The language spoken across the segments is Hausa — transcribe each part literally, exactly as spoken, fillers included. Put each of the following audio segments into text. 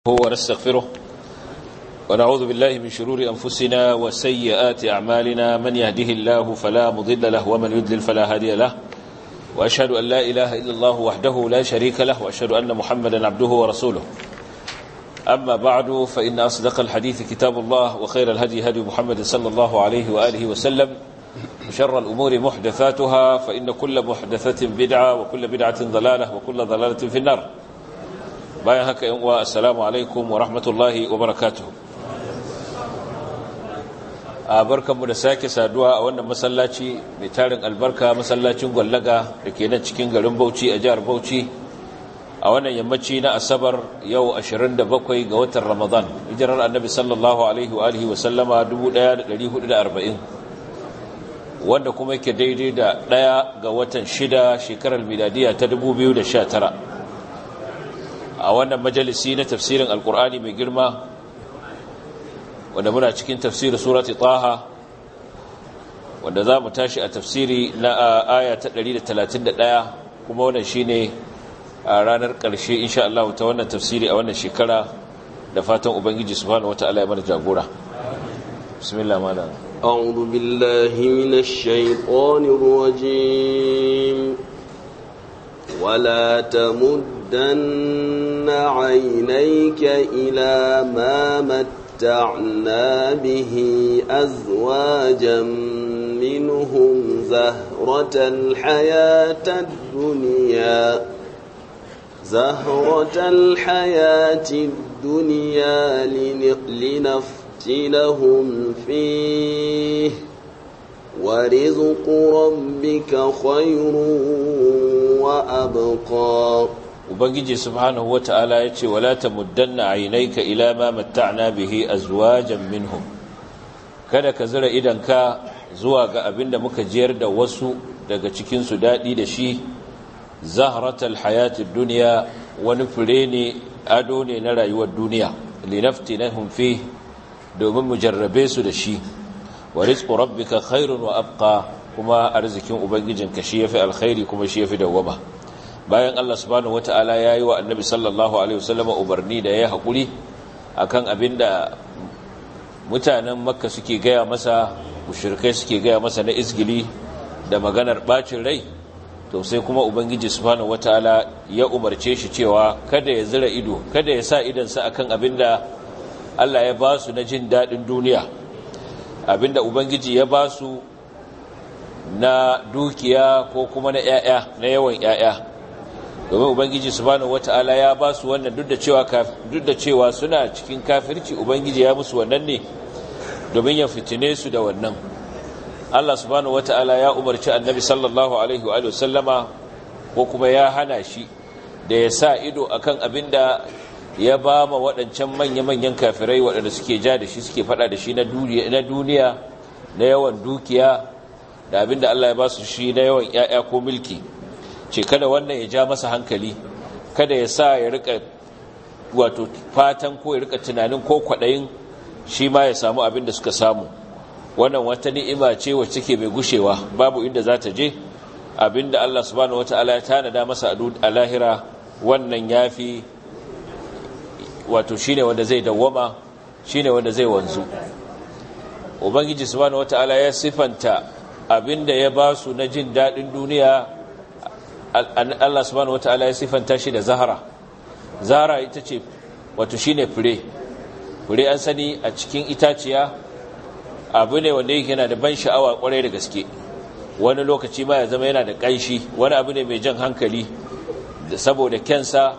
ونستغفره ونعوذ بالله من شرور أنفسنا وسيئات أعمالنا من يهده الله فلا مضل له ومن يضلل فلا هادي له وأشهد أن لا إله إلا الله وحده لا شريك له وأشهد أن محمدا عبده ورسوله أما بعد فإن أصدق الحديث كتاب الله وخير الهدي هدي محمد صلى الله عليه وآله وسلم وشر الأمور محدثاتها فإن كل محدثة بدعة وكل بدعة ضلالة وكل ضلالة في النار. bayan haka yan uwa assalamu alaikum wa rahmatullahi wa barakatuh. A barkanmu da sake saduwa a wannan masallaci mai tarin albarka, masallacin Gwallaga da ke nan cikin garin Bauchi a jihar Bauchi a wannan yammaci na Asabar yau ashirin da bakwai ga watan Ramadan hijirar Annabi sallallahu alaihi wa alihi wa sallama dubu ɗaya da ɗari hudu da arba'in wanda kuma yake daidai da ɗaya ga watan shida shekarar miladiya ta dubu biyu da sha tara. A wannan majalisi na tafsirin alkur'ani mai girma wanda muna cikin tafsirin surati taha wanda za mu tashi a tafsiri na aya ta ɗari da talatin da ɗaya kuma wannan shine a ranar ƙarshe insha Allah ta wannan tafsiri a wannan shekara da fatan ubangiji subhanahu wataala ya mana jagora. Bismillah malam. A'udhu billahi minash shaitanir rajim. ولا تمدن عينيك إلى ما متعنا به أزواجا منهم زهرة الحياة الدنيا زهرة الحياة الدنيا لنفتنهم فيه ورزق ربك خير وأبقى. Ubangiji subhanahu wata'ala yace wala tamuddanna aynayka ila ma matta'na bihi azwajan minhum, kada ka zira idanka zuwa ga abinda muka jiyar da wasu daga cikin su dadi da shi. Zahratal hayatid dunya, wani fure ne, ado ne na rayuwar duniya. Linaftinahum fi, domin mu jarrabe su da shi. Wa rizqu rabbika khairun wa abqa, kuma arzikin ubangijinka shi yafi alkhairi kuma shi yafi dawama. Bayan Allah subhanahu wataala yayi wa annabi sallallahu alaihi wasallam umarni da yayi hakuri akan abinda mutanen makka suke gaya masa, mushrikai suke gaya masa na izgili da maganar bacin rai, to sai kuma ubangiji subhanahu wataala ya umarce shi cewa kada ya zira ido, kada ya sa idansa akan abinda Allah ya ba su na jin dadin duniya, abinda ubangiji ya ba su na dukiya ko kuma na ƴaƴa, na yawan ƴaƴa. Domin ubangiji subhanahu wataala ya ba su wannan duk da cewa duk da cewa suna cikin kafirci, ubangiji ya musu wannan ne domin ya fitine su da wannan. Allah subhanahu wataala ya umarci annabi sallallahu alaihi wa sallama, ko kuma ya hana shi da ya sa ido akan abinda ya ba ma waɗancan manya-manyan kafirai waɗanda suke ja da shi, suke faɗa da shi na duniya, na yawan dukiya, da abinda Allah ya ba su shi na yawan ƴaƴa ko mulki. Ce kada wannan ya ja masa hankali, kada ya sa ya rika wato fatan ko ya rika tunanin ko kwaɗayin shi ma ya samu abinda suka samu. Wannan wata ni'ima ce wacce take mai gushewa, babu inda za ta je. Abinda Allah subhanahu wataala ya tanada masa a lahira, wannan yafi wato shine wanda zai dawwama, shine wanda zai wanzu. Ubangiji subhanahu wataala ya sifanta abinda ya ba su na jin dadin duniya. Allah subhanahu wataala ya sifanta shi da zahara. Zahara ita ce wato shine fure. Fure an sani a cikin itaciya abu ne wanda yake yana da ban sha'awa kwarai da gaske. Wani lokaci ma ya zama yana da ƙanshi, wani abu ne mai jan hankali saboda kensa,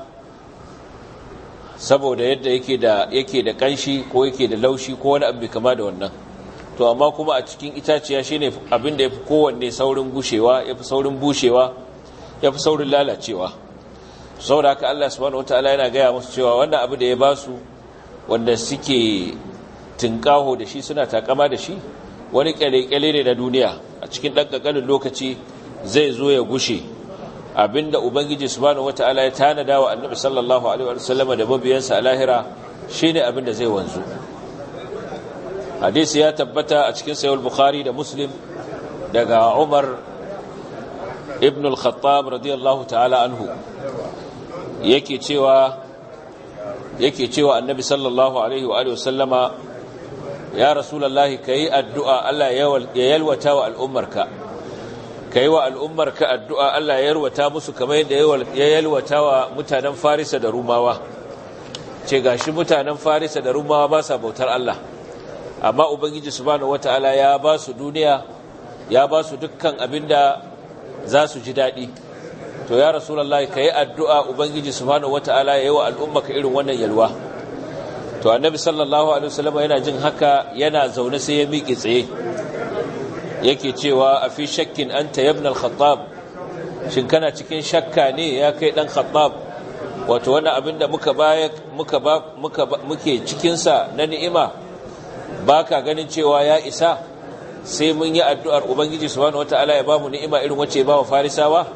saboda yadda yake da yake da ƙanshi ko yake da laushi ko wani abu kama da wannan. To amma kuma a cikin itaciya shine abin da yafi kowanne saurin gushewa, yafi saurin bushewa, yafi saurin lalacewa. Saboda haka Allah subhanahu wataala yana gaya musu cewa wannan abu da ya ba su, wanda suke tinkaho da shi, suna takama da shi, wani kyale-kyale ne na duniya, a cikin ɗan ƙanƙanin lokaci zai zo ya gushe. Abinda ubangiji subhanahu wataala ya tanada wa annabi sallallahu alaihi wasallam da mabiyansa a lahira shine abinda zai wanzu. Hadisi ya tabbata a cikin sahih al-Bukhari da Muslim daga Umar ibn al-Khattab radiyallahu ta'ala anhu, yake cewa yake cewa annabi sallallahu alaihi wa alihi wasallama ya rasulullahi kai addu'a Allah ya yalwata wa al'ummarka kai wa al'ummarka addu'a Allah ya yalwata musu kamar yadda ya yalwata wa mutanen Farisa da Rumawa ce gashi mutanen Farisa da Rumawa ba sa bautar Allah amma ubangiji subhanahu wataala ya ba su duniya ya ba su dukkan abinda za su ji dadi to ya rasulullahi kai addu'a ubangiji subhanahu wataala yayi wa al'ummaka irin wannan yalwa to annabi sallallahu alaihi wasallam yana jin haka yana zaune sai ya miƙe tsaye yake cewa a fi shakkin anta ibn al-khattab shin kana cikin shakka ne ya kai dan khattab wato wannan abinda muka baya muka ba muka muke cikin sa na ni'ima baka ganin cewa ya isa sai mun yi addu'ar ubangiji subhanahu wataala ya bamu ni'ima irin wacce ba wa farisawa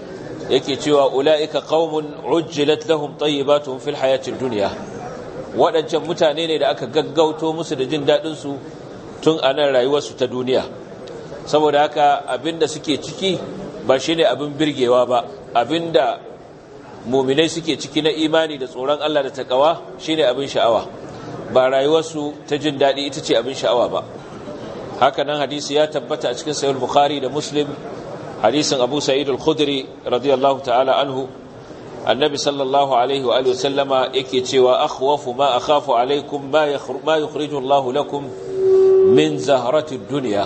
yake cewa ulaika qaumun ujjilat lahum tayyibatuhum fil hayatid dunya wadancan mutane ne da aka gaggauto musu da jin dadin su tun anan rayuwar su ta duniya saboda haka abinda suke ciki ba shine abin birgewa ba abinda mu'minai suke ciki na imani da tsoron Allah da takawa shine abin sha'awa ba rayuwar su ta jin dadi ita ce abin sha'awa ba haka nan hadisi ya tabbata a cikin sahih bukhari da muslim hadisin abu sa'id al-khudri radiyallahu ta'ala anhu annabi sallallahu alaihi wa alihi wasallama yake cewa akhwafu ma akhafu alaikum ma ma yukhriju Allah lakum min zahrati ad-dunya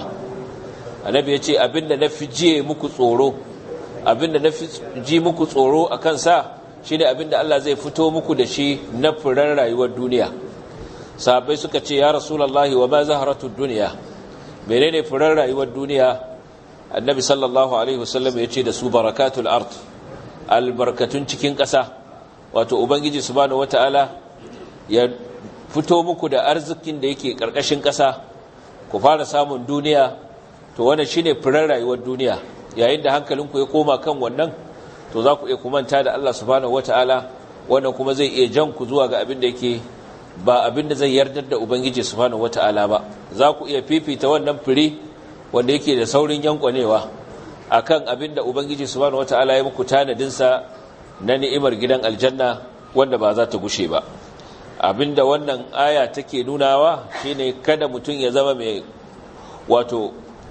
annabi yace abinda nafi ji muku tsoro abinda nafi ji muku tsoro akan sa shine abinda Allah zai fito muku da shi na furar rayuwar duniya sahabbai suka ce ya rasulullahi wa ma zahratu ad-dunya menene furar rayuwar duniya annabi sallallahu alaihi wasallam ya ce da su barakatul ard albarkatun cikin ƙasa wato ubangiji subhanahu wataala ya fito muku da arzikin da yake ƙarƙashin ƙasa ku fara samun duniya to wannan shine furar rayuwar duniya yayin da hankalinku ya koma kan wannan to za ku iya kumanta da Allah subhanahu wataala wannan kuma zai iya jan ku zuwa ga abin da yake ba abin da zai yardar da ubangiji subhanahu wataala ba za ku iya fifita wannan fure wanda yake da saurin yankwanewa akan abinda ubangiji subhanahu wataala ya muku tanadin sa na ni'imar gidan aljanna wanda ba za ta gushe ba abinda wannan aya take nunawa shine kada mutun ya zama mai wato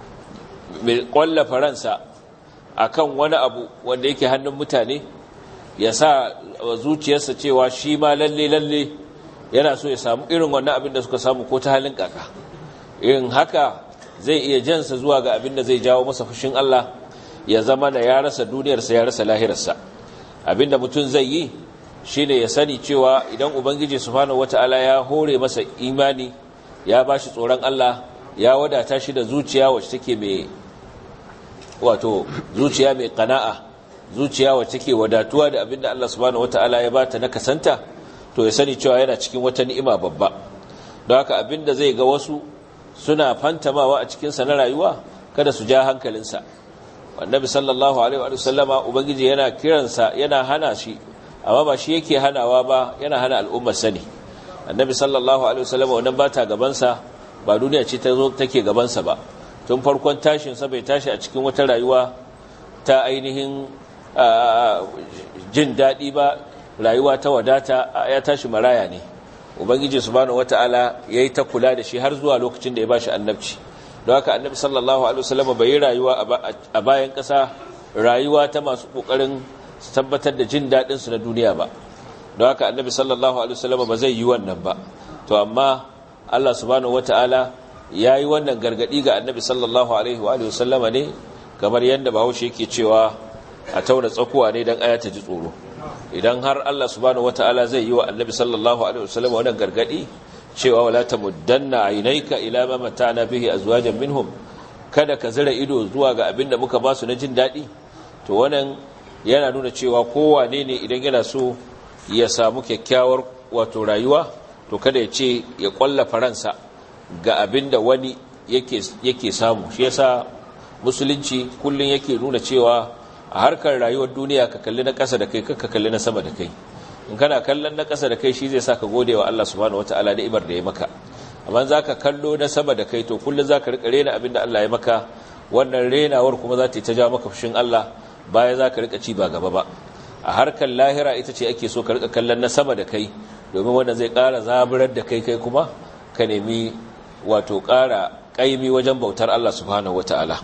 mai kwallafa ransa akan wani abu wanda yake hannun mutane ya sa zuciyarsa cewa shi ma lalle lalle yana so ya samu irin wannan abin da suka samu ko ta halin kaka irin haka zai iya jansa zuwa ga abin da zai jawo masa fushin Allah ya zama da ya rasa duniyarsa ya rasa lahirarsa abin da mutum zai yi shine ya sani cewa idan ubangiji subhanahu wataala ya hore masa imani ya bashi tsoron Allah ya wadata shi da zuciya wacce take mai wato zuciya mai qana'a zuciya wacce take wadatuwa da abin da Allah subhanahu wataala ya bata na kasanta to ya sani cewa yana cikin wata ni'ima babba don haka abin da zai ga wasu suna fantamawa a cikinsa na rayuwa kada su ja hankalinsa annabi sallallahu alaihi wa sallama ubangiji yana kiransa yana hana shi amma ba shi yake hanawa ba yana hana al'ummar sani annabi sallallahu alaihi wa sallama wannan bata gabansa ba duniya ce ta zo take gabansa ba tun farkon tashin sa bai tashi a cikin wata rayuwa ta ainihin jin daɗi ba rayuwa ta wadata ya tashi maraya ne ubangiji subhanahu wataala yayi ta kula da shi har zuwa lokacin da ya bashi annabci don haka annabi sallallahu alaihi wasallam bai yi rayuwa a bayan kasa rayuwa ta masu kokarin tabbatar da jin dadin su na duniya ba don haka annabi sallallahu alaihi wasallam ba zai yi wannan ba to amma Allah subhanahu wataala yayi wannan gargadi ga annabi sallallahu alaihi wa alihi wasallama ne kamar yanda Bahaushe yake cewa a tauna tsakuwa ne dan aya ta ji tsoro idan har Allah subhanahu wataala zai yi wa annabi sallallahu alaihi wasallam wannan gargadi cewa wala tamuddanna aynayka ila ma mata'na bihi azwajan minhum kada ka zira ido zuwa ga abinda muka ba su na jin dadi to wannan yana nuna cewa kowane ne idan yana so ya samu kyakkyawar wato rayuwa to kada ya ce ya kwalla faransa ga abinda wani yake yake samu shi yasa musulunci kullun yake nuna cewa a harkar rayuwar duniya ka kalli na ƙasa da kai ka kalli na sama da kai in kana kallon na ƙasa da kai shi zai sa ka gode wa Allah subhanahu wataala ni'imar da ya maka amma zaka kallo na sama da kai to kullun zaka rika rena abinda Allah ya maka wannan renawar kuma za ta ta ja maka fushin Allah baya zaka rika ci ba gaba ba a harkar lahira ita ce ake so ka rika kallon na sama da kai domin wanda zai ƙara zaburar da kai kai kuma ka nemi wato ƙara ƙaimi wajen bautar Allah subhanahu wata'ala.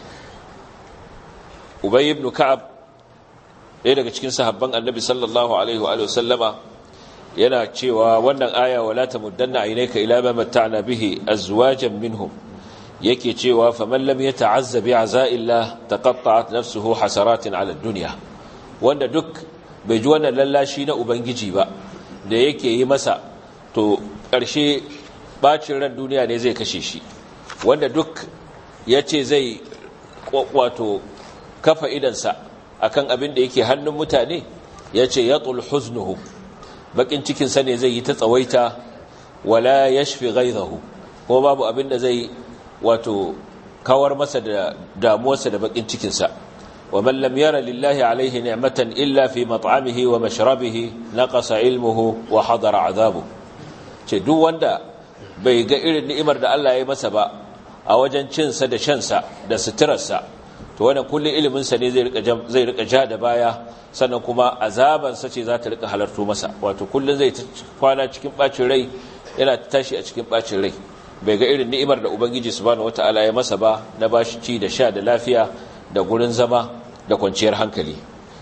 Ubay ibn Ka'ab, ɗaya daga cikin sahabban Annabi sallallahu alaihi wa sallama, yana cewa wannan aya wala tamuddanna aynaka ila ma matta'na bihi azwajan minhum, yake cewa faman lam yata'azza bi'aza'illah taqatta'at nafsuhu hasaratin 'ala ad-dunya. Wanda duk bai ji wannan lallashi na ubangiji ba da yake yi masa, to ƙarshe bacin ran duniya ne zai kashe shi. Wanda duk yace zai wato kafa idansa akan abin da yake hannun mutane, yace yatul huznuhu, bakin cikin sa ne zai yi ta tsawaita, wala yashfi ghaydahu, ko babu abin da zai wato kawar masa da damuwarsa da bakin cikin sa. wa man lam yara lillahi alaihi ni'matan illa fi mat'amihi wa mashrabihi naqasa ilmuhu wa hadara azabu. Ce duk wanda bai ga irin ni'imar da Allah ya yi masa ba a wajen cin sa da shan sa da suturarsa, to wannan kullun ilimin sa ne zai rika zai rika ja da baya, sannan kuma azaban sa ce za ta rika halarto masa, wato kullun zai kwana cikin bacin rai, yana tashi a cikin bacin rai, bai ga irin ni'imar da ubangiji subhanahu wataala ya masa ba na bashi ci da sha da lafiya da gurin zama da kwanciyar hankali.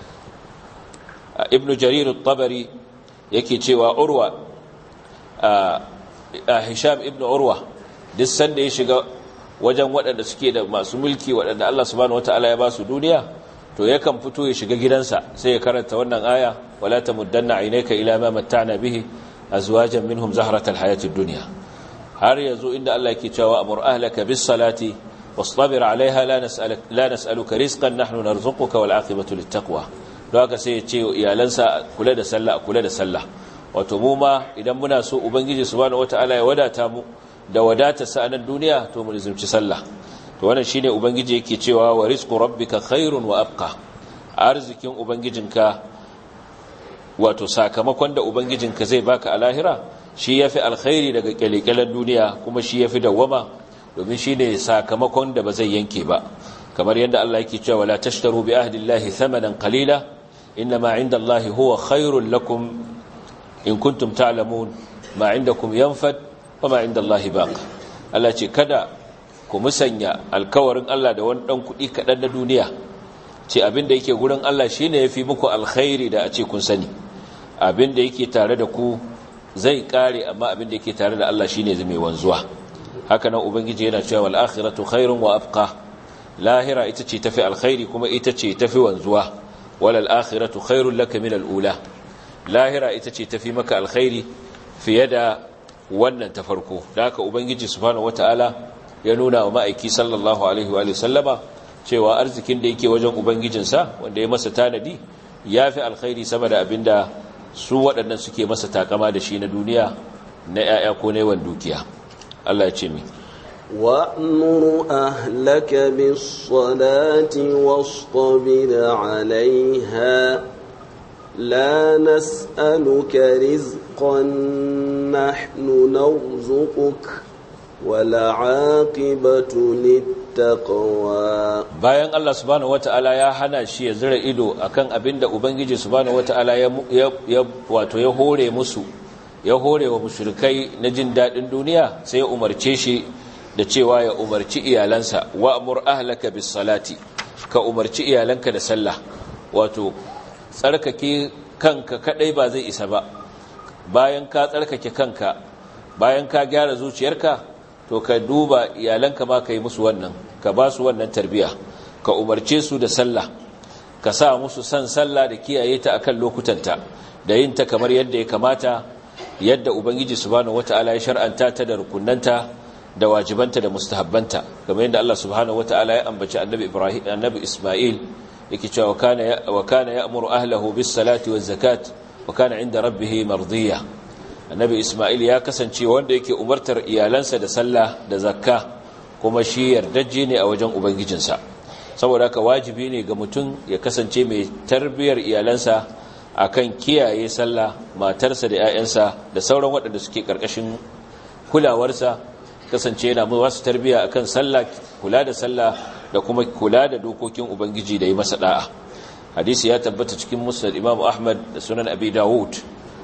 Ibn Jarir al-Tabari yake cewa Urwa a Hisham ibn Urwa duk sanda ya shiga wajen waɗanda suke da masu mulki, waɗanda Allah subhanahu wataala ya ba su duniya, to yakan fito ya shiga gidansa sai ya karanta wannan aya wala tamuddanna aynaka ila ma matta'na bihi azwajan minhum zahratal hayatid dunya, har yazo inda Allah yake cewa amur ahlaka bis salati wastabir alaiha la nas'aluka la nas'aluka rizqan nahnu narzuquka wal aqibatu lit taqwa. Don haka sai ya ce iyalansa kula da sallah kula da sallah, wato mu ma idan muna so ubangiji subhanahu wataala ya wadata mu da wadata sa nan duniya, to mu rizumci sallah. To wannan shine ubangiji yake cewa wa rizqu rabbika khairun wa abqa, arzikin ubangijinka wato sakamakon da ubangijinka zai baka a lahira shi yafi alkhairi daga kyalekyalen duniya, kuma shi yafi dawama, domin shine sakamakon da ba zai yanke ba. kamar yadda Allah yake cewa la tashtaru bi ahdillahi thamanan qalila inma indallahi huwa khairul lakum in kuntum ta'lamun ma indakum yanfad wa ma indallahi baq. Allah ce kada ku musanya alkawarin Allah da wani dan kudi kadan na duniya, ce abinda yake gurin Allah shine yafi muku alkhairi da a ce kun sani, abinda yake tare da ku zai kare, amma abinda yake tare da Allah shine zai mai wanzuwa. haka nan ubangiji yana cewa wal akhiratu khairun wa abqa, lahira ita ce tafi alkhairi kuma ita ce tafi wanzuwa. walal akhiratu khairul laka min al ula, lahira ita ce tafi maka alkhairi fiye da wannan ta farko. da haka ubangiji subhanahu wataala ya nuna wa ma'aiki sallallahu alaihi wa sallama cewa arzikin da yake wajen ubangijinsa wanda ya masa tanadi yafi alkhairi sama da abinda su waɗannan suke masa takama da shi na duniya na 'ya'ya ko na yawan dukiya. Allah ya ce mi وَأْمُرْ أَهْلَكَ بِالصَّلَاةِ وَاصْطَبِرْ عَلَيْهَا لَا نَسْأَلُكَ رِزْقًا نَحْنُ نَرْزُقُكَ وَالْعَاقِبَةُ لِلتَّقْوَى. Bayan Allah subhanahu wata'ala ya hana shi ya zira ido akan abinda Ubangiji subhanahu wata'ala ya ya wato ya hore musu, ya hore wa mushrikai na jin dadin duniya, sai ya umarce shi da cewa ya umarci iyalansa wa'mur ahlaka bis salati, ka umarci iyalanka da sallah. Wato tsarkake kanka kadai ba zai isa ba, bayan ka tsarkake kanka, bayan ka gyara zuciyarka, to ka duba iyalanka ma ka yi musu wannan, ka ba su wannan tarbiya, ka umarce su da sallah, ka sa musu san sallah da kiyaye ta akan lokutanta, da yin ta kamar yadda ya kamata, yadda ubangiji subhanahu wataala ya shar'anta ta da rukunanta da wajibanta da mustahabbanta, kamar yadda Allah subhanahu wataala ya ambaci annabi Ibrahim, annabi Isma'il yake cewa kana wa kana ya'muru ahlihi bis salati waz zakat wa kana 'inda rabbih mardiya. Annabi Isma'il ya kasance wanda yake umartar iyalansa da sallah da zakka, kuma shi yardajje ne a wajen ubangijinsa. Saboda haka wajibi ne ga mutum ya kasance mai tarbiyar iyalansa akan kiyaye sallah, matarsa da 'ya'yansa da sauran waɗanda suke karkashin kulawarsa, kasance yana musu tarbiya akan sallah, kula da sallah da kuma kula da dokokin ubangiji da yi masa da'a. Hadisi ya tabbata cikin musnad Imam Ahmad da sunan Abi Dawud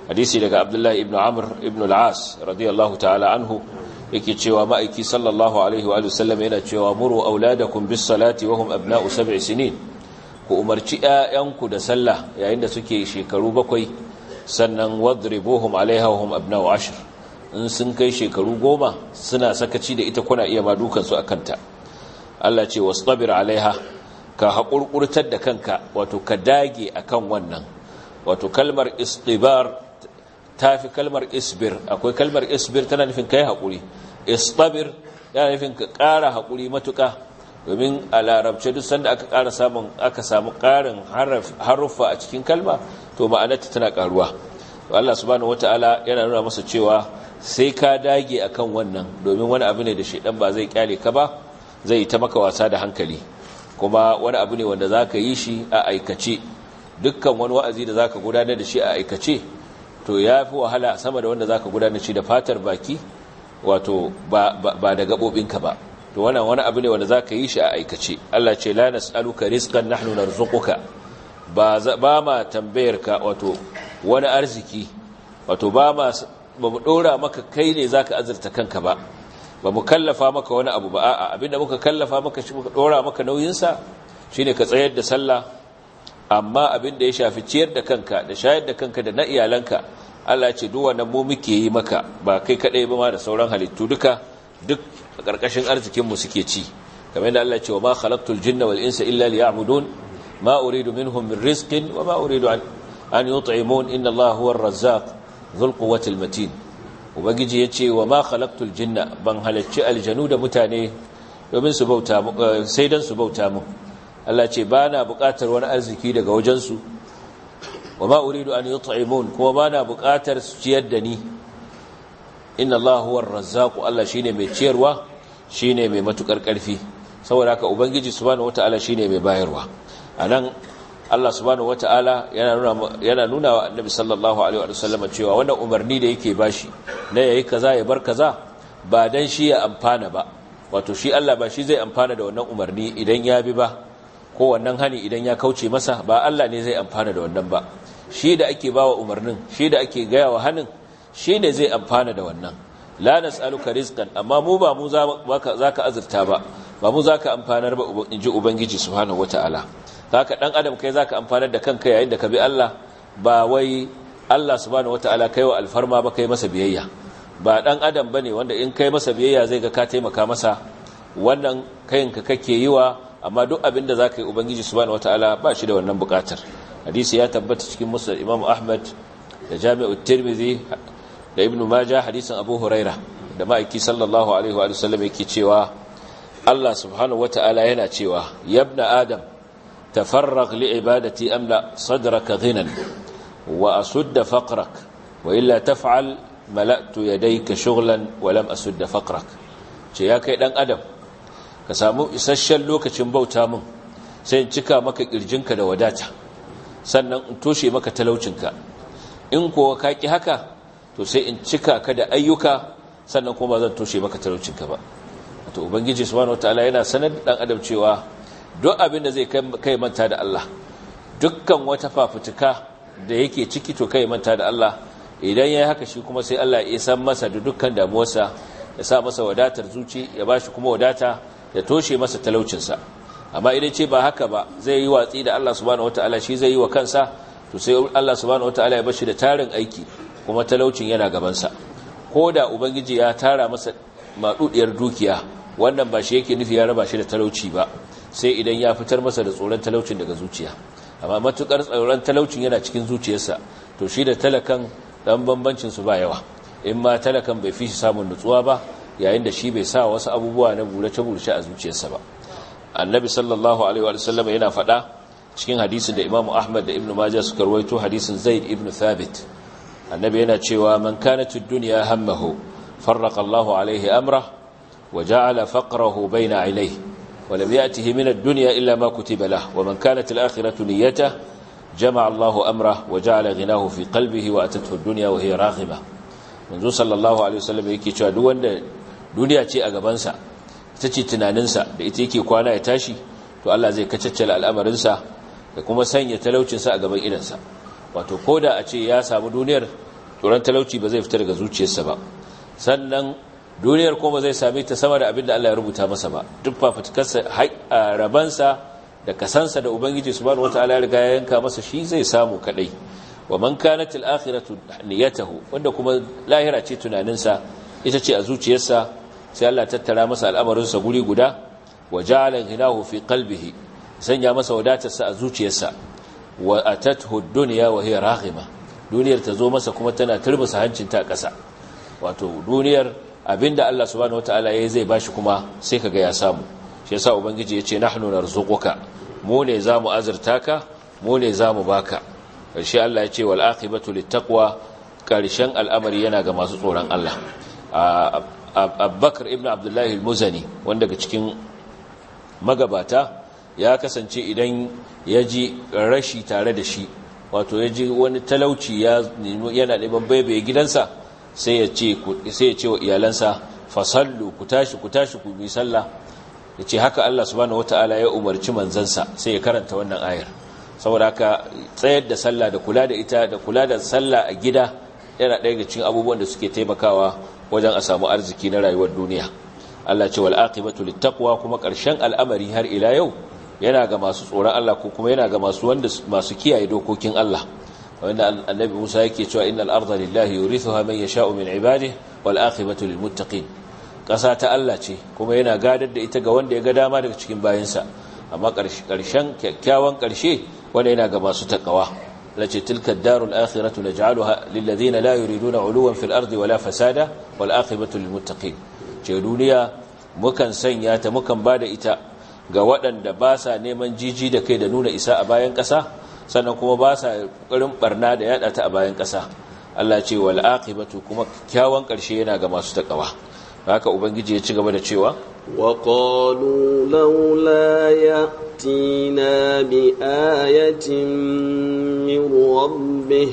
hadisi daga Abdullahi ibn Amr ibn al-As radiyallahu ta'ala anhu yake cewa ma'aiki sallallahu alaihi wa sallam yana cewa muru auladakum bis salati wa hum abna'u sab'i sinin, ku umarci ƴaƴanku da sallah yayin da suke shekaru bakwai, sannan wadribuhum alaiha wa hum abna'u ashr, in sun kai shekaru goma suna sakaci da ita kuna iya ma dukan su akan ta. Allah ce wastabir alaiha, ka haƙurƙurtar da kanka, wato ka dage akan wannan. Wato kalmar istibar tafi kalmar isbir. Akwai kalmar isbir tana nufin kai haƙuri, istabir yana nufin ka ƙara haƙuri matuƙa, domin a larabce duk sanda aka ƙara samun aka samu ƙarin haruffa a cikin kalma to ma'anarta tana ƙaruwa. Allah subhanahu wataala yana nuna masa cewa sai ka dage akan wannan, domin wani abu ne da shedan ba zai kyale ka ba, zai ta maka wasa da hankali, kuma wani abu ne wanda zaka yi shi a aikace. Dukkan wani wa'azi da zaka gudanar da shi a aikace to ya fi wahala sama da wanda za ka gudanar shi da fatar baki, wato ba, ba, ba da gaɓoɓinka ba. To wannan wani abu ne wanda za ka yi shi a aikace. Allah ce la nas'aluka rizqan nahnu narzuquka, ba ba ma tambayarka wato wani arziki, wato ba ma ba mu dora maka kai ne zaka azurta kanka ba, ba mu kallafa maka wani abu ba. A'a, abinda muka kallafa maka shi muka dora maka nauyin sa shine ka tsayar da sallah, amma abinda ya shafi ciyar da kanka da shayar da kanka da na iyalanka, Allah ce duk wannan mu muke yi maka, ba kai kadai ba ma da sauran halittu duka, duk a karkashin arzikin mu suke ci. kamar yadda Allah ce wa ma khalaqtul jinna wal insa illa liya'budun ma uridu minhum min rizqin wa ma uridu an an yut'imun inna Allaha huwar razzaq dhul quwwati matin. Ubangiji yace wa ma khalaqtul jinna, ban halacci aljanu da mutane domin su bauta sai dan su bauta mu. Allah ce ba na buƙatar wani arziki daga wajensu, wa ma uridu an yut'imun, kuma ba na buƙatar su ciyar da ni. Inna Allah huwar razzaq, Allah shine mai ciyarwa, shine mai matukar ƙarfi. Saboda haka ubangiji subhanahu wataala shine mai bayarwa. Anan Allah subhanahu wataala yana nuna yana nuna wa Annabi sallallahu alaihi wa sallam cewa wannan umarni da yake bashi na yayi kaza ya bar kaza ba dan shi ya amfana ba, wato shi Allah ba shi zai amfana da wannan umarni idan ya bi ba, ko wannan hani idan ya kauce masa, ba Allah ne zai amfana da wannan ba. Shi da ake bawa umarnin, shi da ake gaya wa hanin, shi ne zai amfana da wannan. La nas'aluka rizqan, amma mu ba mu zaka azurta ba, ba mu zaka amfanar ba, inji ubangiji subhanahu wataala. Haka dan adam kai zaka amfanar da kanka yayin da ka bi Allah, ba wai Allah subhanahu wataala kai wa alfarma ba, kai masa biyayya. Ba dan adam bane wanda in kai masa biyayya zai ga ka taimaka masa, wannan kayinka kake yi wa, amma duk abin da za ka yi ubangiji subhanahu wataala ba shi da wannan bukatar. Hadisi ya tabbata cikin musnad Imam Ahmad da Jami'ut Tirmidhi da Ibn Majah, hadisin Abu Huraira da ma'aiki sallallahu alaihi wa sallam yake cewa Allah subhanahu wataala yana cewa ya ibn adam tafarrag li ibadati amla sadraka ghinan wa asudda faqrak wa illa taf'al mala'tu yadayka shughlan wa lam asudda faqrak. Ce ya kai dan adam, ka samu isasshen lokacin bauta min, sai in cika maka kirjinka da wadata, sannan in toshe maka talaucinka. In kuwa ka ki haka, to sai in cika ka da ayyuka, sannan kuma zan toshe maka talaucinka ba. To ubangiji subhanahu wataala yana sanar da dan adam cewa duk abin da zai kai manta da Allah, dukkan wata fafutuka da yake ciki to kai manta da Allah. Idan yayi haka, shi kuma sai Allah ya san masa da dukkan damuwarsa, ya sa masa wadatar zuci, ya bashi kuma wadata, ya toshe masa talaucinsa. Amma idan ce ba haka ba, zai yi watsi da Allah subhanahu wataala, shi zai yi wa kansa, to sai Allah subhanahu wataala ya bashi da tarin aiki, kuma talaucin yana gabansa. Ko da ubangiji ya tara masa madudiyar dukiya, wannan ba shi yake nufi ya raba shi da talauci ba, sai idan ya fitar masa da tsoron talaucin daga zuciya. Amma matukar tsoron talaucin yana cikin zuciyarsa, to shi da talakan dan bambancin su ba yawa. In ma talakan bai fi shi samun nutsuwa ba, yayin da shi bai sa wasu abubuwa na burace-burace a zuciyarsa ba. Annabi sallallahu alaihi wa sallam yana faɗa cikin hadisin da Imam Ahmad da Ibn Majah suka rawaito, hadisin Zaid ibn Thabit. Annabi yana cewa man kanatid dunya hammahu farraqa Allahu alaihi amra wa ja'ala faqrahu bayna 'ainayhi wa lam ya'tihi min ad-dunya illa ma kutiba lahu wa man kanat al-akhiratu niyyatuhu jama'a Allahu amra wa ja'ala ghinahu fi qalbihi wa atathu ad-dunya wa hiya raghibah. Manzo sallallahu alaihi wasallam yake cewa duk wanda duniya ce a gabansa, ita ce tunaninsa, da ita yake kwana ya tashi, to Allah zai kacaccala al'amarinsa da kuma sanya talaucinsa a gaban idansa. Wato koda a ce ya samu duniyar, tsoron talauci ba zai fita daga zuciyarsa ba sannan duniyar kuma zai same ta sama da abin da Allah ya rubuta masa ba duk fafutukarsa rabansa da kasansa da ubangiji subhanahu wataala ya riga ya yanka masa shi zai samu kadai wa man kanat al-akhiratu niyatahu wanda kuma lahira ce tunaninsa ita ce a zuciyarsa sai Allah tattara masa al'amarinsa guri guda wa ja'ala ghinahu fi qalbihi sanya masa wadatarsa a zuciyarsa wa atathu ad-dunya wa hiya raghima duniyar ta zo masa kuma tana turbusa hancinta a ƙasa wato duniyar abinda Allah subhanahu wataala yayi zai bashi kuma sai kaga ya samu shi yasa ubangiji yace nahnu narzuquka mu ne zamu azurta ka mu ne zamu baka karshe Allah yace wal aqibatu littaqwa karshen al'amari yana ga masu tsoron Allah Abubakar ibn Abdullah al-Muzani wanda daga cikin magabata ya kasance idan ya ji rashi tare da shi wato ya ji wani talauci yana neman baibaye gidansa sai ya ce sai ya ce wa iyalansa fasallu ku tashi ku tashi ku bi sallah yace haka Allah subhanahu wataala ya umarci manzansa sai ya karanta wannan ayar saboda haka tsayar da sallah da kula da ita da kula da sallah a gida yana ɗaya daga cikin abubuwan da suke taimakawa wajen a samu arziki na rayuwar duniya Allah ce wal aqibatu littaqwa kuma ƙarshen al'amari har ila yau yana ga masu tsoron Allah ko kuma yana ga masu wanda masu kiyaye dokokin Allah wanda annabi Musa yake cewa innal arda lillahi yurithuha man yasha'u min ibadihi wal aqibatu lil muttaqin kasa ta Allah ce kuma yana gadar da ita ga wanda ya ga dama daga cikin bayinsa amma karshen kyakkyawan karshe wanda yana ga masu takawa lace tilka ad-darul akhiratu naj'aluha lil ladina la yuriduna 'uluwan fil ardi wala fasada wal aqibatu lil muttaqin ce duniya mukan sanya ta mukan bada ita ga waɗanda ba sa neman jiji da kai da nuna isa a bayan ƙasa sannan kuma ba sa ƙoƙarin barna da yada ta a bayan ƙasa Allah ce wal aqibatu kuma kyawun ƙarshe yana ga masu takawa haka ubangiji ya ci gaba da cewa wa qalu laula ya'tina bi ayatin min rabbih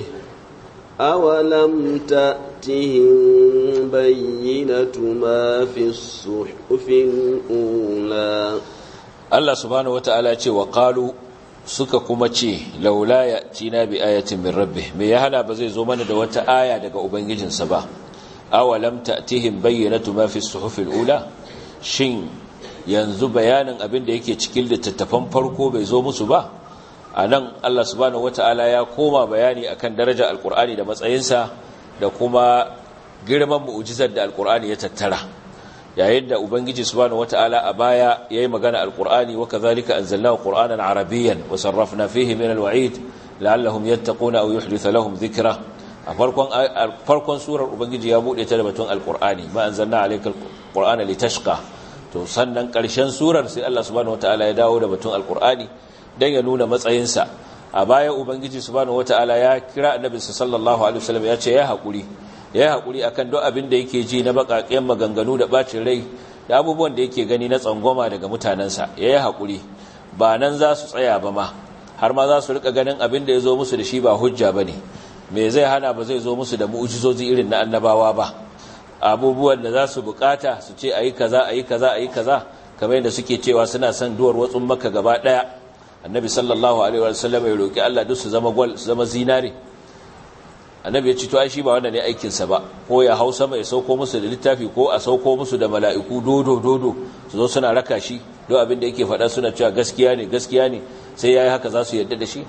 awalam ta'tihim bayyinatu ma fi as-suhufil ula Allah subhanahu wataala ce wa qalu suka kuma ce laula ya'tina bi ayatin min rabbih me ya hana ba zai zo mana da wata aya daga ubangijinsa ba awalam ta'tihim bayyinatu ma fi as-suhufil ula shin yanzu bayanin abin da yake cikin littattafan farko bai zo musu ba anan Allah subhanahu wataala ya koma bayani akan darajar alqur'ani da matsayinsa da kuma girman mu'jizar da alqur'ani ya tattara yayin da ubangiji subhanahu wataala a baya yayi magana alqur'ani wa kadhalika anzalnahu qur'anan arabiyyan wa sarrafna fihi min alwa'id la'allahum yattaquna aw yuhdithu lahum dhikra a farkon farkon surar ubangiji ya bude ta da batun alqur'ani ma anzalna alayka alqur'ana litashqa to sannan karshen surar sai Allah subhanahu wataala ya dawo da batun alqur'ani dan ya nuna matsayinsa a baya ubangiji subhanahu wataala ya kira annabi sallallahu alaihi wasallam ya ce ya hakuri ya haƙuri akan duk abin da yake ji na baƙaƙen maganganu da ɓacin rai da abubuwan da yake gani na tsangwama daga mutanensa ya yi haƙuri ba nan za su tsaya ba ma har ma za su rika ganin abin da ya zo musu da shi ba hujja ba ne me zai hana ba zai zo musu da mu'ujizozi irin na annabawa ba abubuwan da za su bukata su ce ayi kaza ayi kaza ayi kaza kamar yadda suke cewa suna son duwar watsun maka gaba ɗaya annabi sallallahu alaihi wa sallam ya roki Allah duk su zama gwal su zama zinare annabi ya ce to ai shi ba wannan ne aikin sa ba ko ya hausa mai sauko musu da littafi ko a sauko musu da mala'iku dodo dodo su zo suna raka shi don abin da yake faɗa suna cewa gaskiya ne gaskiya ne sai yayi haka za su yarda da shi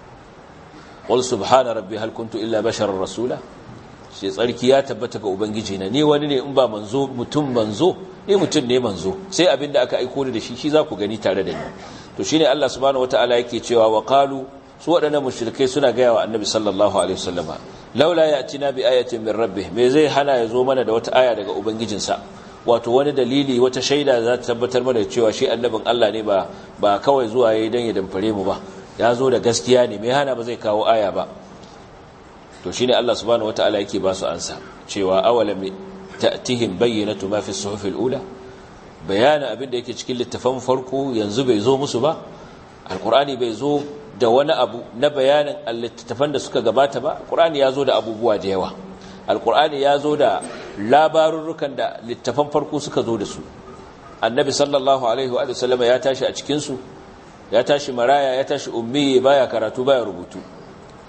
qul subhana rabbi hal kuntu illa basharar rasula shi tsarki ya tabbata ga ubangiji na ni wani ne in ba manzo mutum manzo ni mutum ne manzo sai abin da aka aiko ni da shi shi za ku gani tare da ni to shine Allah subhanahu wataala yake cewa wa qalu su waɗannan mushrikai suna gaya wa annabi sallallahu alaihi wasallama laula ya'tina bi ayatin min rabbih me zai hana ya zo mana da wata aya daga ubangijinsa wato wani dalili wata shaida za ta tabbatar mana cewa shi annabin Allah ne ba ba kawai zuwa yayin dan ya damfare mu ba ya zo da gaskiya ne me hana ba zai kawo aya ba to shine Allah subhanahu wataala yake ba su ansa cewa awalam ta'tihim bayyinatu ma fi as-suhufil ula bayanin abin da yake cikin littafan farko yanzu bai zo musu ba alqur'ani bai zo da wani abu na bayanin littattafan da suka gabata ba alqur'ani ya zo da abubuwa da yawa alqur'ani ya zo da labarurrukan da littattafan farko suka zo da su annabi sallallahu alaihi wa sallam ya tashi a cikin su ya tashi maraya ya tashi ummi baya karatu baya rubutu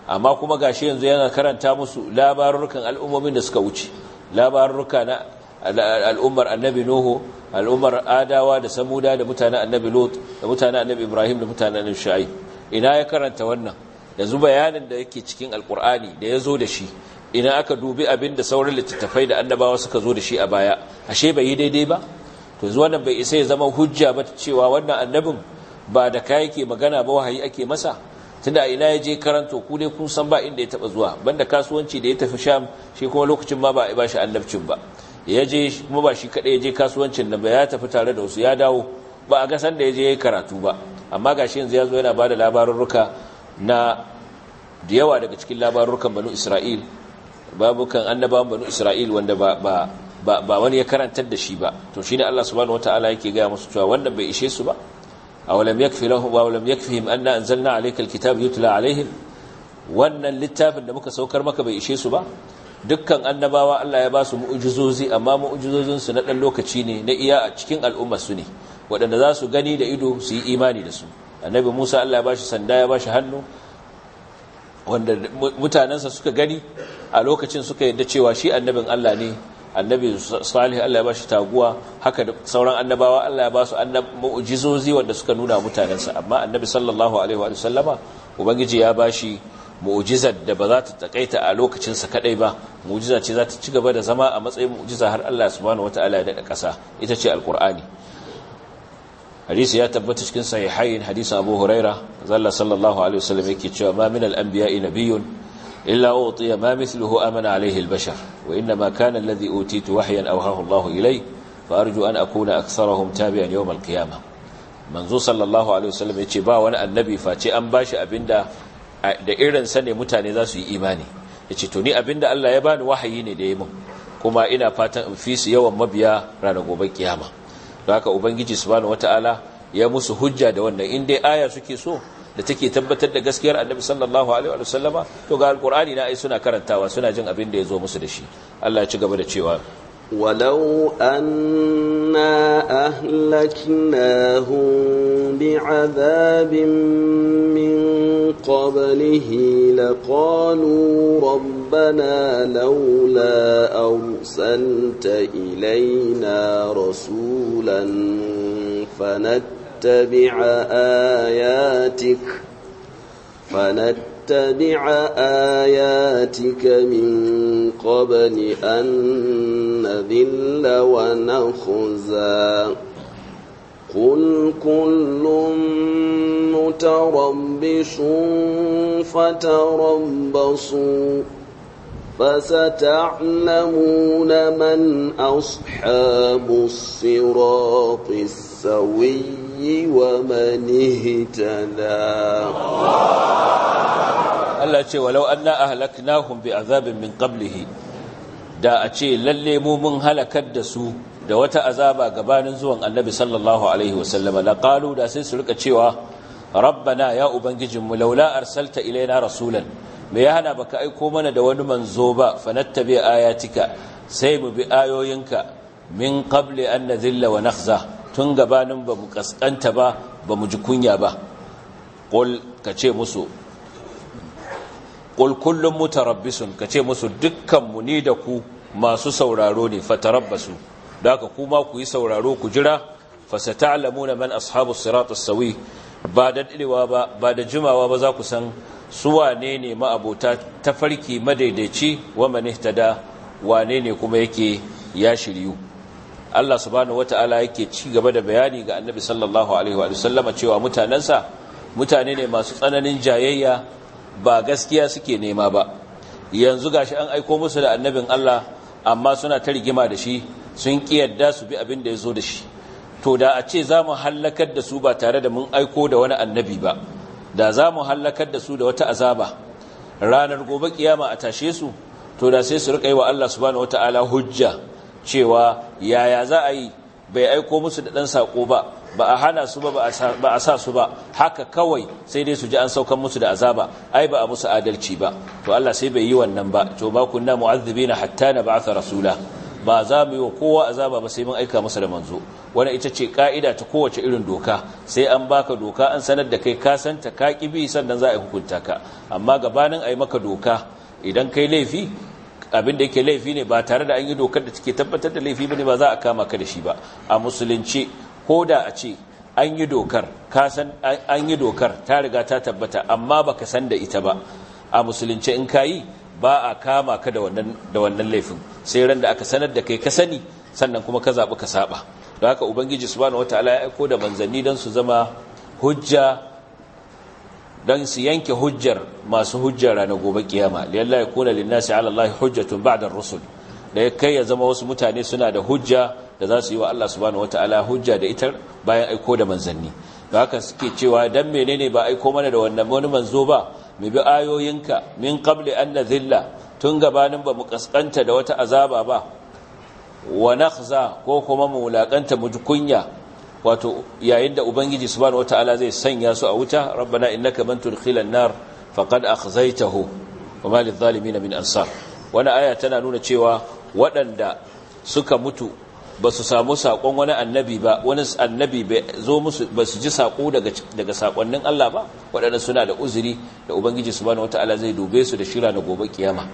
amma kuma gashi yanzu yana karanta musu labarurukan al'ummomin da suka wuce, labaruruka na al'ummar annabi Nuhu, al'ummar Adawa da Samuda da mutanen annabi Lot da mutanen annabi Ibrahim da mutanen annabi Shu'aib. Ina ya karanta wannan yanzu bayanin da yake cikin alkur'ani da ya zo da shi, ina aka dubi abin da sauran littattafai da annabawa suka zo da shi a baya, ashe bai yi daidai ba? To zuwa nan bai isa ya zama hujja ba cewa wannan annabin ba da kai yake magana ba, wahayi ake masa. Tunda ina ya je karanto, ku ne kun san ba inda ya taba zuwa banda kasuwanci da ya tafi Sham, shi kuma lokacin ma ba a ba shi annabcin ba, ya je kuma ba shi kadai ya je kasuwancin nan ba, ya tafi tare da wasu ya dawo, ba a ga san da ya je yayi karatu ba. Amma gashi yanzu ya zo yana bada labarurruka na da yawa daga cikin labarurrukan banu Isra'il, babukan annabawan banu Isra'il wanda ba ba ba, ba wani ya karantar da shi ba. To shine Allah subhanahu wataala yake ga musu cewa wannan bai ishe su ba. awalam yakfi lahum wa awalam yakfihim anna anzalna alayka alkitaba yutla alaihim, wannan littafin da muka saukar maka bai ishe su ba? Dukkan annabawa Allah ya ba su mu'jizozi, amma mu'jizozin su na dan lokaci ne, na iya a cikin al'ummar su ne, waɗanda za su gani da ido su yi imani da su. Annabi Musa Allah ya bashi sanda, ya bashi hannu, wanda mutanensa suka gani a lokacin suka yadda cewa shi annabin Allah ne. Annabi Salih Allah ya bashi taguwa, haka da sauran annabawa Allah ya ba su mu'jizozi wanda suka nuna mutanensa. Amma Annabi sallallahu alaihi wa sallama ubangiji ya bashi mu'jizar da ba za ta takaita a lokacin sa kadai ba, mu'jiza ce za ta ci gaba da zama a matsayin mu'jiza har Allah subhanahu wataala ya dada kasa, ita ce alqur'ani. Hadisi ya tabbata cikin sahihain, hadisin Abu Huraira, zalla sallallahu alaihi wa sallam yake cewa ma min al-anbiya'i nabiyyun إلا أوطي ما مثله آمن عليه البشر وإنما كان الذي أوتيت وحيا أوهاه الله إليه فأرجو أن أكون أكثرهم تابعا يوم القيامة. منذ صلى الله عليه وسلم يتبع وانا النبي فاتي أنباش أبندا da irin sane mutane za su yi imani, yace to ni abinda Allah ya bani wahayi ne da yayin, kuma ina fatan in fi su yawan mabiya ranar gobe kiyama. Don haka ubangiji subhanahu wataala ya musu hujja da wannan, in dai aya suke so da take tabbatar da gaskiyar annabi sallallahu alaihi wa sallama, to ga alqur'ani na ai suna karantawa, suna jin abin da yazo musu da shi. Allah ya ci gaba da cewa walau anna ahlaknahum bi'adabin min qablihi laqalu rabbana laula arsalta ilayna rasulan fanat فنتبع آياتك فنتبع آياتك من قبل أن نذل ونخزى قل كل متربص فتربصوا فستعلمون من أصحاب الصراط السوي ومن اهتدى. Allah ce walau anna ahlaknahum bi'azabin min qablihi, da a ce lalle mu mun halakar da su da wata azaba gabanin zuwan Annabi sallallahu alaihi wasallama, la qalu, da sai su rika cewa rabbana ya ubangijinmu laula arsalta ilaina rasulan, me ya hana baka aiko mana da wani manzo ba, fanattabi ayatika, sai mu bi ayoyinka, min qabli an nadhilla wa nakhza, tun gabanin ba mu kaskanta ba, ba mu ji kunya ba. Qul, kace musu, qul kullum mutarabbisun, kace musu dukkan mu ni da ku masu sauraro ne, fatarabbasu, da haka kuma ku yi sauraro ku jira, fasata'lamuna man ashabus siratus sawi, ba da dilewa ba, ba da jimawa ba za ku san su wane ne ma'abota tafarki madaidaici, wa man ihtada, wane ne kuma yake ya shiryu. Allah subhanahu wata'ala yake ci gaba da bayani ga Annabi sallallahu alaihi wa sallama cewa mutanansa mutane ne masu tsananin jayayya, ba gaskiya suke nema ba. Yanzu gashi an aiko musu da annabin Allah, amma suna ta rigima da shi, sun kiyarda su bi abin da ya zo da shi. To da a ce za mu hallakar da su ba tare da mun aiko da wani annabi ba, da za mu hallakar da su da wata azaba ranar gobe kiyama a tashe su, to da sai su rika yi wa Allah subhanahu wataala hujja cewa yaya za a yi bai aiko musu da dan sako ba, ba a hana su ba, ba a sa su ba, haka kawai sai dai su ji an saukan musu da azaba, ai ba a musu adalci ba. To Allah sai bai yi wannan ba, to ba kunna mu'azzibina hatta nab'atha rasula, ba za mu yi wa kowa azaba ba sai mun aika masa da manzo. Wannan ita ce ka'ida ta kowace irin doka, sai an baka doka an sanar da kai ka santa ka kibi sannan za a hukunta ka. Amma gabanin a yi maka doka idan kai laifi, abin da yake laifi ne ba tare da an yi dokar da take tabbatar da laifi bane, ba za a kama ka da shi ba. A musulunci ko da a ce an yi dokar ka san an yi dokar ta riga ta tabbata amma baka san da ita ba, a musulunci in kayi ba a kama ka da wannan da wannan laifin sai ran da aka sanar da kai ka sani sannan kuma ka zabi ka saba. don haka ubangiji subhanahu wataala ya aiko da manzanni don su zama hujja, don su yanke hujjar masu hujjar ranar gobe kiyama. liyalla yakuna linnasi ala allahi hujjatun ba'da ar-rusul, da kai ya zama wasu mutane suna da hujja da za su yi wa Allah subhanahu wataala hujja da ita bayan aiko da manzanni. don haka suke cewa dan menene ba aiko mana da wannan wani manzo ba, mu bi ayoyinka min qabli an nadhilla, tun gabanin ba mu kaskanta da wata azaba ba, wa nakhza ko kuma mu wulakanta mu kunya, wato yayin da ubangiji subhanahu wataala zai sanya su a wuta. rabbana innaka man tudkhilan nar faqad akhzaytahu wama lidh-dhalimin min ansar. wannan aya tana nuna cewa waɗanda suka mutu ba su samu sakon wani annabi ba, wani annabi bai zo musu, ba su ji sako daga daga sakonnin Allah ba, waɗanda suna da uzuri da ubangiji subhanahu wataala zai dube su da shira na gobe kiyama.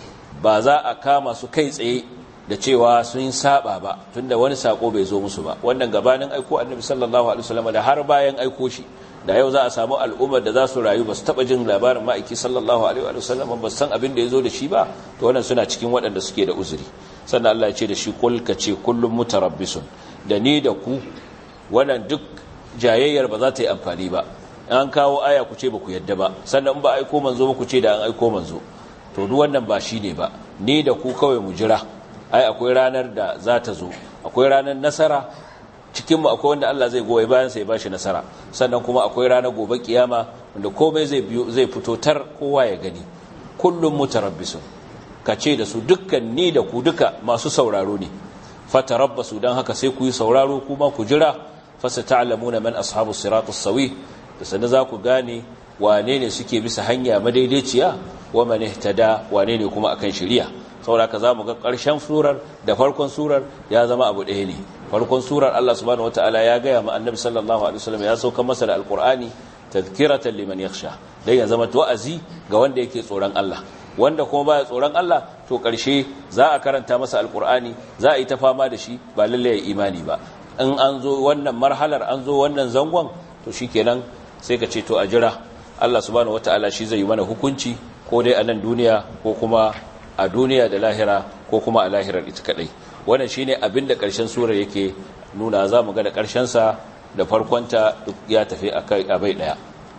ba za a kama su kai tsaye da cewa sun saba ba tunda wani sako bai zo musu ba. wannan gabanin aiko annabi sallallahu alaihi wasallam da har bayan aiko shi, da yau za a samu al'ummar da za su rayu ba su taba jin labarin ma'aiki sallallahu alaihi wasallam ba san abin da ya zo da shi ba, to wannan suna cikin waɗanda suke da uzuri. sannan Allah ya ce da shi kul ka ce kullum mutarabbisun, da ni da ku wannan duk jayayyar ba za ta yi amfani ba. an kawo aya ku ce ba ku yadda ba, sannan ba aiko manzo ba ku ce da an aiko manzo, to duk wannan ba shi ne ba. ni da ku kawai mu jira, ai akwai ranar da za ta zo, akwai ranar nasara cikinmu, akwai wanda Allah zai goyi bayan sai ba shi nasara, sannan kuma akwai ranar gobe kiyama wanda komai zai biyo zai fito tar kowa ya gani. kullum mutarabbisun, kace da su dukkan ni da ku duka masu sauraro ne. fatarabbasu, dan haka sai ku yi sauraro kuma ku jira. fasata'lamuna man ashabus siratus sawi, da sanin za ku gane wane ne suke bisa hanya madaidaiciya, wa man ihtada, wane ne kuma akan shari'a. saboda ka zamu ga ƙarshen surar da farkon surar ya zama abu ɗaya ne. farkon surar Allah subhanahu wataala ya gaya ma annabi sallallahu alaihi wasallam ya sauka masa da alqur'ani tadhkiratan liman yakhsha, dai ya zama wa'azi ga wanda yake tsoron Allah. wanda kuma baya tsoron Allah, to ƙarshe za a karanta masa alqur'ani, za a yi ta fama da shi, ba lalle ya imani ba. in an zo wannan marhalar, an zo wannan zangon, to shikenan sai ka ce to a jira Allah subhanahu wataala shi zai yi mana hukunci, ko dai a nan duniya ko kuma a duniya da lahira, ko kuma a lahirar ita kadai. wannan shine abin da ƙarshen surar yake nuna. za mu ga da ƙarshen sa da farkonta duk ya tafi a bai daya.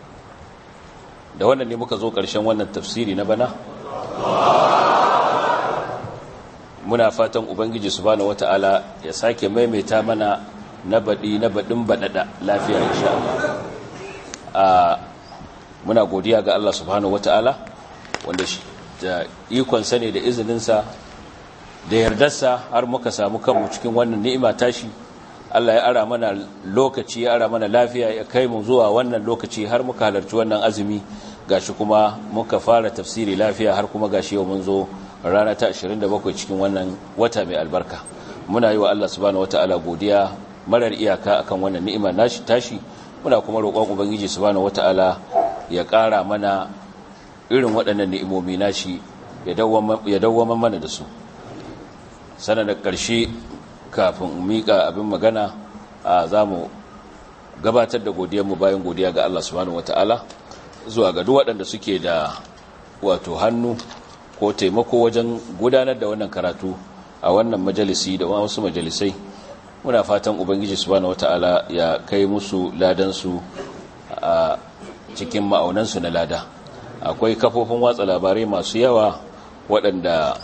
da wannan ne muka zo ƙarshen wannan tafsiri na bana. muna fatan ubangiji subhanahu wataala ya sake maimaita mana na baɗi na baɗin baɗaɗa lafiya insha Allah. a muna godiya ga Allah subhanahu wataala wanda shi da ikon sa ne da izinin sa da yardarsa har muka samu kanmu cikin wannan ni'ima tashi. Allah ya ara mana lokaci, ya ara mana lafiya, ya kai mu zuwa wannan lokaci har muka halarci wannan azumi, gashi kuma muka fara tafsiri lafiya, har kuma gashi yau mun zo rana ta ashirin da bakwai cikin wannan wata mai albarka. muna yi wa Allah subhanahu wataala godiya marar iyaka akan wannan ni'ima nashi tashi. muna kuma roƙon ubangiji subhanahu wataala ya ƙara mana irin waɗannan ni'imomi nashi, ya dawwama mana da su. sanan da ƙarshe kafin miƙa abin magana, za mu gabatar da godiyarmu bayan godiya ga Allah subhanahu wataala zuwa ga duk waɗanda suke da wato hannu ko taimako wajen gudanar da wannan karatu a wannan majalisi da wasu majalisai. muna fatan ubangiji subhanahu wataala ya kai musu ladansu a cikin ma'aunansu na lada. akwai kafofin watsa labarai masu yawa waɗanda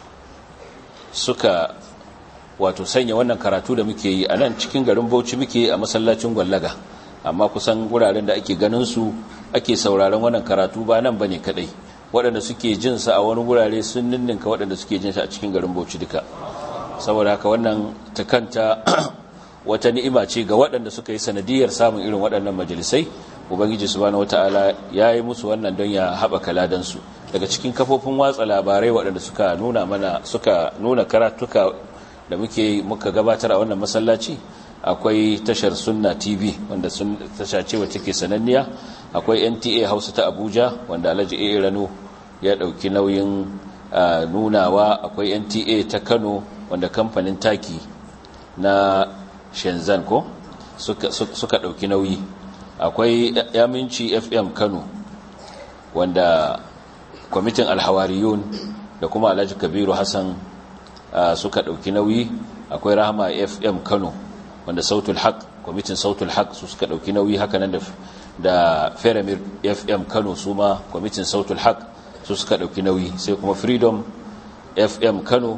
suka wato sanya wannan karatu da muke yi a nan cikin garin Bauchi, muke a masallacin Gwallaga, amma kusan wuraren da ake ganin su ake sauraron wannan karatu ba nan bane kadai. waɗanda suke jin sa a wani wurare sun ninninka waɗanda suke jin sa a cikin garin Bauchi duka. saboda haka wannan ta kanta wata ni'ima ce ga waɗanda suka yi sanadiyar samun irin waɗannan majalisai. ubangiji subhanahu wataala ya yi musu wannan don ya haɓaka ladan su. daga cikin kafofin watsa labarai waɗanda suka nuna mana suka nuna karatuka da muke muka gabatar a wannan masallaci akwai tashar Sunna T V wanda sun tasha ce wacce ke sananniya, akwai N T A Hausa ta Abuja wanda Alhaji A Rano ya dauki nauyin nunawa, akwai N T A ta Kano wanda kamfanin taki na Shenzhen ko suka suka dauki nauyi, akwai Yaminci F M Kano wanda kwamitin Alhawariyun da kuma Alhaji Kabiru Hassan suka dauki nauyi, akwai Rahama F M Kano wanda Sautul Haq kwamitin Sautul Haq su suka dauki nauyi, haka nan da da Feramir F M Kano su ma kwamitin Sautul Haq su suka dauki nauyi, sai kuma Freedom F M Kano,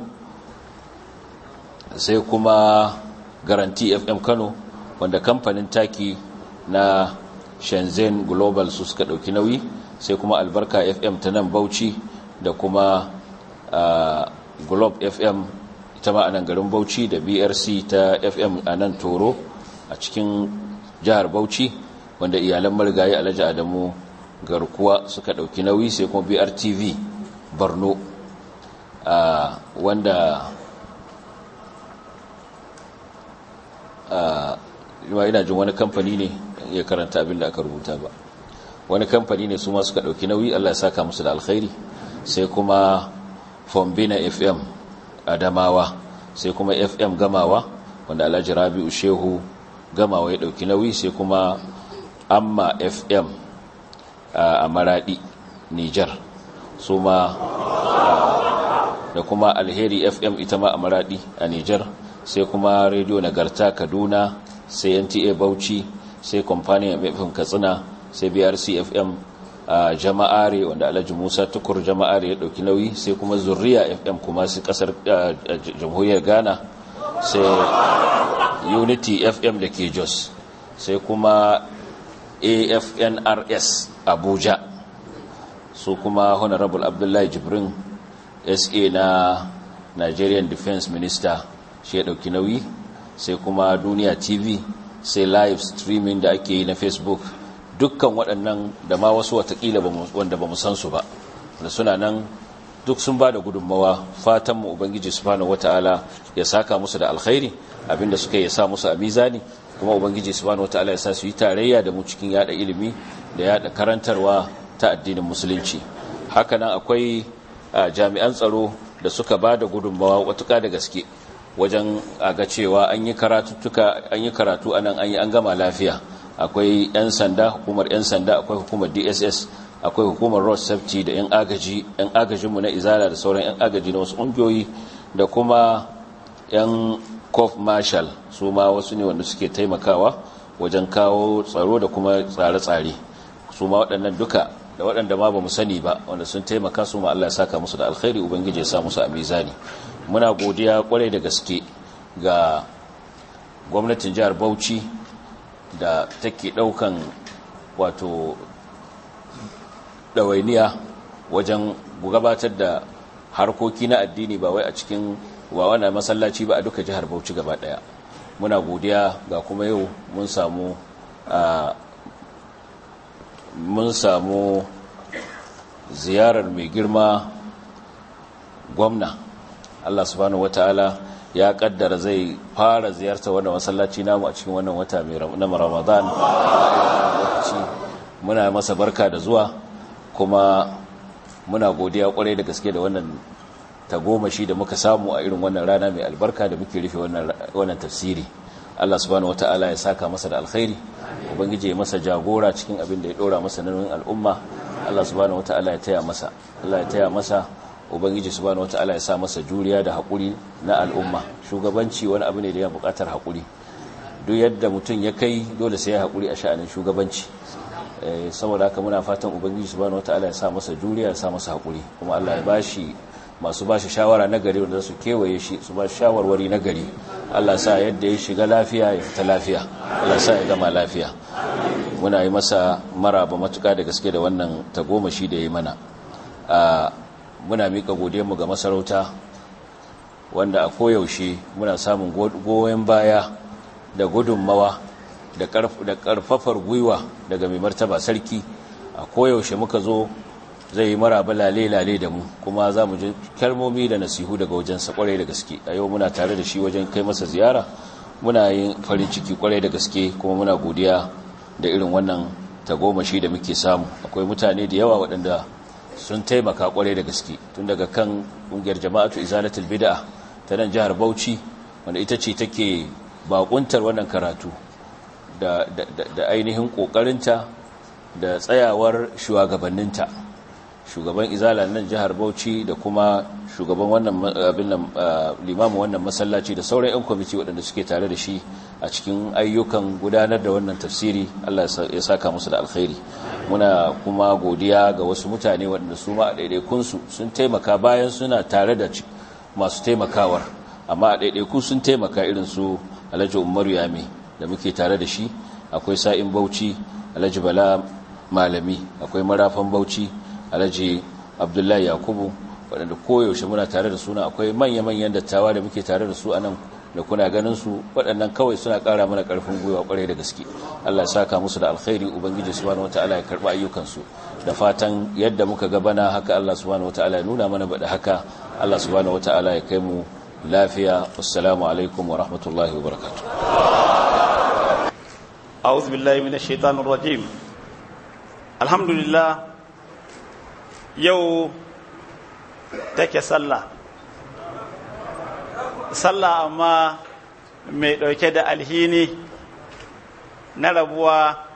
sai kuma Guarantee F M Kano wanda kamfanin taki na Shenzhen Global su suka dauki nauyi, sai kuma Albarka F M ta nan Bauchi da kuma uh, Globe F M ita ma a nan garin Bauchi da B R C ta F M a nan Toro a cikin jihar Bauchi wanda iyalan marigayi Alhaji Adamu Garkuwa suka dauki nauyi, sai kuma B R T V Borno uh, wanda uh, ina jin wani kamfani ne ya karanta abin da aka rubuta ba, wani kamfani ne su ma suka dauki nauyi, Allah ya saka musu da alkhairi, sai kuma Fombina F M Adamawa, sai kuma F M Gamawa wanda Alhaji Rabi'u Shehu Gamawa ya dauki nauyi, sai kuma Amma F M a Maradi Niger su ma da kuma Alheri F M ita ma a Maradi a Niger, sai kuma Radio Nagarta Kaduna, sai N T A Bauchi, sai Companion F M Katsina, sai B R C F M a Jama'are wanda Alhaji Musa Tukur Jama'are ya dauki nauyi, sai kuma Zurriya F M kuma sai kasar Jamhuriyar Ghana, sai Unity F M da ke Jos, sai kuma A F N R S Abuja su kuma Honorable Abdullahi Jibrin S A na Nigerian Defense Minister shi ya dauki nauyi, sai kuma Duniya T V, sai live streaming da ake yi na Facebook, dukkan waɗannan da ma wasu watakila wanda ba mu san su ba da suna nan duk sun ba da gudunmawa. Fatanmu Ubangiji subhanahu wata'ala ya saka musu da alkhairi, abinda suka yi sa musu a mizani, kuma Ubangiji subhanahu wata'ala ya sa su yi tarayya da mu cikin yada ilimi da yada karantarwa ta addinin musulunci. Haka nan akwai jami'an tsaro da suka ba da gudunmawa watuka da gaske wajen aga cewa an yi karatuttuka an yi karatu anan an yi an gama lafiya. Akwai 'yan sanda, hukumar 'yan sanda, akwai hukumar D S S, akwai hukumar road safety da 'yan agaji 'yan agajinmu na izala da sauran 'yan agaji na wasu ƙungiyoyi, da kuma 'yan cof marshal su ma wasu ne wanda suke taimakawa wajen kawo tsaro da kuma tsare-tsare. Su ma waɗannan duka da waɗanda ma ba mu sani ba wanda sun taimaka, su ma Allah ya saka musu da alkhairi, ubangiji ya sa musu a mizani. Muna godiya kwarai da gaske ga gwamnatin jihar Bauchi da take daukan wato dawainiya wajen gabatar da harkoki na addini ba wai a cikin wa wannan masallaci ba, a duka jihar Bauchi gaba daya. Muna godiya ga kuma yau mun samu mun samu ziyarar mai girma gwamna. Allah subhanahu wataala ya kaddara zai fara ziyarta wannan masallaci namu a cikin wannan wata na Ramadan. Muna masa barka da zuwa, kuma muna godiya kwarai da gaske da wannan tagomashi da muka samu a irin wannan rana mai albarka da muke rufe wannan wannan tafsiri. Allah subhanahu wataala ya saka masa da alkhairi, ubangiji ya masa jagora cikin abin da ya dora masa nauyin al'umma. Allah subhanahu wataala ya taya masa Allah ya taya masa ubangiji subhanahu wataala ya sa masa juriya da hakuri na al'umma. Shugabanci wani abu ne da ya buƙatar hakuri, duk yadda mutum ya kai dole sai ya hakuri a sha'anin shugabanci. Eh saboda haka muna fatan ubangiji subhanahu wataala ya sa masa juriya, ya sa masa hakuri, kuma Allah ya bashi masu bashi shawara na gari wanda su kewaye shi su ba shawarwari na gari. Allah sa yadda ya shiga lafiya ya fita lafiya, Allah sa ya gama lafiya. Muna yi masa maraba matuƙa da gaske da wannan tagomashi da ya yi mana. Muna miƙa godiyarmu ga masarauta wanda a koyaushe muna samun goyon baya da gudunmawa da ƙarfafar gwiwa daga mai martaba sarki. A koyaushe muka zo zai yi maraba lale-lale da mu, kuma za mu ji kalmomi da nasihu daga wajensa kwarai da gaske. A yau muna tare da shi wajen kai masa ziyara, muna yin farin ciki kwarai da gaske, kuma muna godiya da irin wannan tagomashi da muke samu. Akwai mutane da yawa waɗanda sun taimaka kwarai da gaske, tun daga kan ƙungiyar jama'atu izalatul bid'a ta nan jihar Bauchi, wanda ita ce take bakuntar wannan karatu da, da, da, da ainihin ƙoƙarinta da tsayawar shugabanninta, shugaban izala nan jihar Bauchi da kuma shugaban wannan abin nan limamin wannan masallaci da sauran ƴan kwamiti waɗanda suke tare da shi a cikin ayyukan gudanar da wannan tafsiri. Allah ya saka musu da alkhairi. Muna kuma godiya ga wasu mutane waɗanda su ma a ɗaiɗaikunsu sun taimaka bayan suna tare da masu taimakawar, amma a ɗaiɗaiku sun taimaka, irin su Alhaji Umaru Yami da muke tare da shi, akwai Sa'in Bauchi, Alhaji Bala Malami, akwai Marafan Bauchi, Alhaji Abdullahi Yakubu, waɗanda koyaushe muna tare da suna. Akwai manya-manyan dattawa da muke tare da su a nan da kuna ganin su, waɗannan kawai suna ƙara mana ƙarfin gwiwa ƙwarai da gaske. Allah ya saka musu da alkhairi, ubangiji subhanahu wataala ya karɓi ayyukansu, da fatan yadda muka gabana haka Allah subhanahu wataala ya nuna mana bada haka. Allah subhanahu wataala ya kai mu lafiya. Assalamu alaikum wa rahmatullahi wa barakatuh. A'udhu billahi minash shaitanir rajim. Alhamdulillah, yau take sallah sallah amma mai ɗauke da alhini na rabuwa